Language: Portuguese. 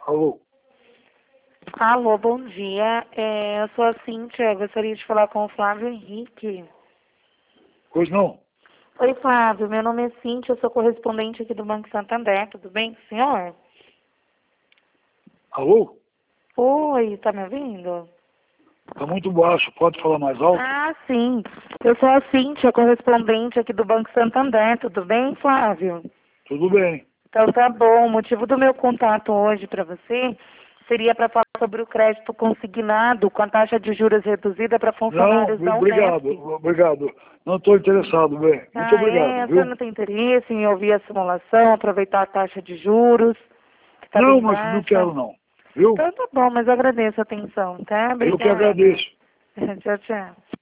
Alô? Alô, bom dia. Eu sou a Cíntia, gostaria de falar com o Flávio Henrique. Pois não? Oi, Flávio, meu nome é Cíntia, eu sou correspondente aqui do Banco Santander, tudo bem com o senhor? Alô? Oi, tá me ouvindo? Tá muito baixo, pode falar mais alto? Ah, sim. Eu sou a Cíntia, correspondente aqui do Banco Santander, tudo bem, Flávio? Tudo bem. Então tá bom. O motivo do meu contato hoje para você seria para falar sobre o crédito consignado com a taxa de juros reduzida para Não, funcionários da obrigado, Unesp. obrigado. Não estou interessado, bem. Muito Ah, obrigado, é? O senhor viu? não tem interesse em ouvir a simulação, aproveitar a taxa de juros, que está Não, bem mas não baixa? quero não, viu? Então tá bom, mas eu agradeço a atenção, tá? Eu que Obrigada. agradeço. Tchau, tchau.